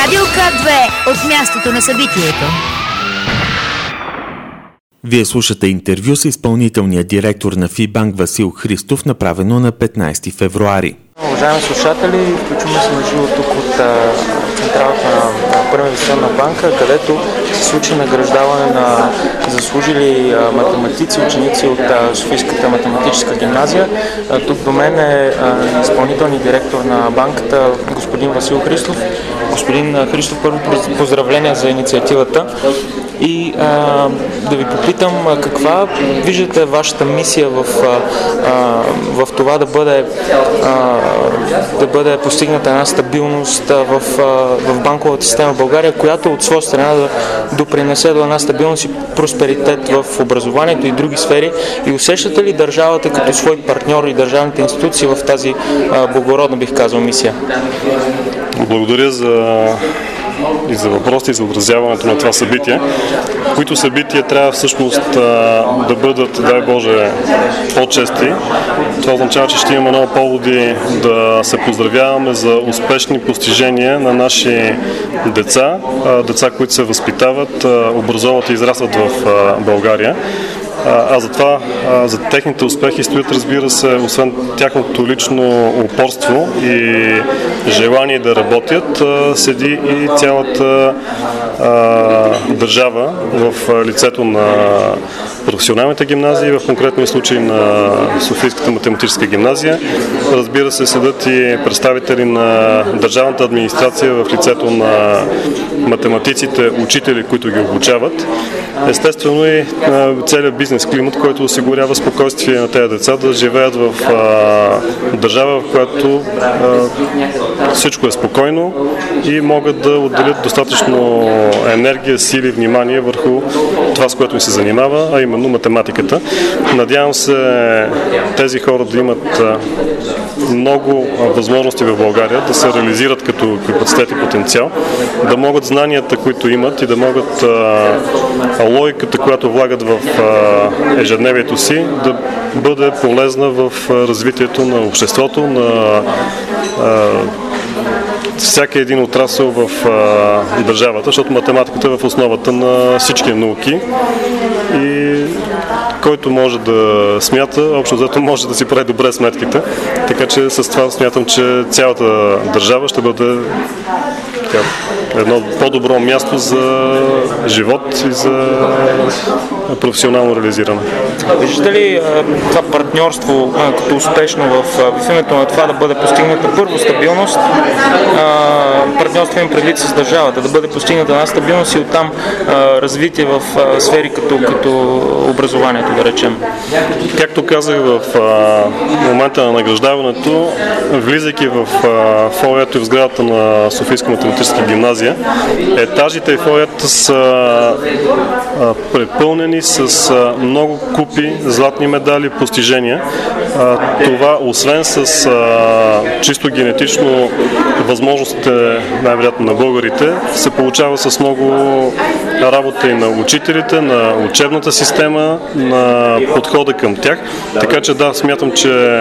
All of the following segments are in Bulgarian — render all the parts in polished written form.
Радио К2 от мястото на събитието. Вие слушате интервю с изпълнителния директор на ФИБанк Васил Христов, направено на 15 февруари. Уважаеми слушатели, включваме се на живо тук от централата на Първа инвестиционна банка, където се случи награждаване на заслужили математици, ученици от Софийската математическа гимназия. Тук до мен е изпълнителният директор на банката, господин Васил Христов. Господин Христов, първо поздравления за инициативата. И да ви попитам, каква виждате вашата мисия в това да бъде постигната една стабилност в банковата система в България, която от своя страна да допринесе до една стабилност и просперитет в образованието и други сфери? И усещате ли държавата като свой партньор и държавните институции в тази благородна, бих казал, мисия? Благодаря за въпросите и за отразяването на това събитие, които събития трябва всъщност да бъдат, дай Боже, по-чести. Това означава, че ще имаме много поводи да се поздравяваме за успешни постижения на наши деца, които се възпитават, образоват и израстват в България. За техните успехи стоят, разбира се, освен тяхното лично упорство и желание да работят, седи и цялата държава в лицето на професионалните гимназии, в конкретния случай на Софийската математическа гимназия. Разбира се, седят и представители на държавната администрация в лицето на математиците, учители, които ги обучават. Естествено и целият бизнес климат, който осигурява спокойствие на тези деца да живеят в държава, в която всичко е спокойно и могат да отделят достатъчно енергия, сили и внимание върху това, с което ни се занимава, а именно математиката. Надявам се тези хора да имат много възможности в България, да се реализират като капацитет и потенциал, да могат знанията, които имат и да могат логиката, която влагат в ежедневието си, да бъде полезна в развитието на обществото, на всяки един отрасъл в държавата, защото математиката е в основата на всички науки и който може да смята, общо взето може да си прави добре сметките. Така че с това смятам, че цялата държава ще бъде едно по-добро място за живот и за професионално реализиране. Виждате ли това партньорство като успешно в името на това да бъде постигната първо стабилност, партньорство им предвид с държавата, да бъде постигната една стабилност и оттам развитие в сфери като образованието, да речем? Както казах в момента на награждаването, влизайки в фоайето и в сградата на Софийска математическа гимназия, етажите и фоайето са препълнени с много купи златни медали, постижения. Това, освен с чисто генетично възможностите, най-вероятно на българите, се получава с много работа и на учителите, на учебната система, на подхода към тях. Така че да, смятам, че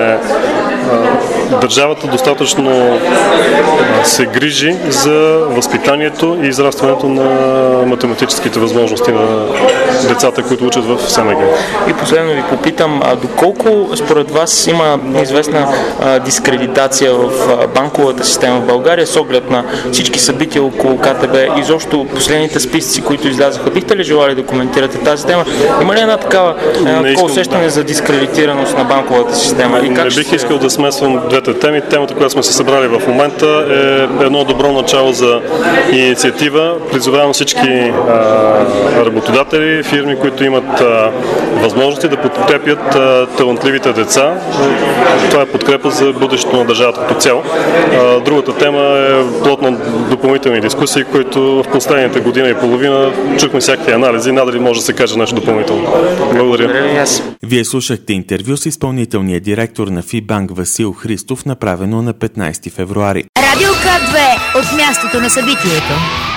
държавата достатъчно се грижи за възпитанието и израстването на математическите възможности на децата, които учат в СМГ. И последно ви попитам, доколко според вас има известна дискредитация в банковата система в България с оглед на всички събития около КТБ и изобщо последните списъци, които излязаха? Бихте ли желали да коментирате тази тема? Има ли една такава усещане за дискредитираност на банковата система? И не бих искал да смесвам двете теми. Темата, която сме се събрали в момента, е едно добро начало за инициатива. Призовавам всички работодатели, фирми, които имат възможности да подкрепят талантливите деца. Това е подкрепа за бъдещето на държавата като цяло. Другата тема е плод на допълнителни дискусии, които в последните година и половина чухме всякакви анализи. Надали може да се каже нещо допълнително. Благодаря. Вие слушахте интервю с изпълнителния директор на ФИБанк Васил Христов, направено на 15 февруари. Радио К2 от мястото на събитието.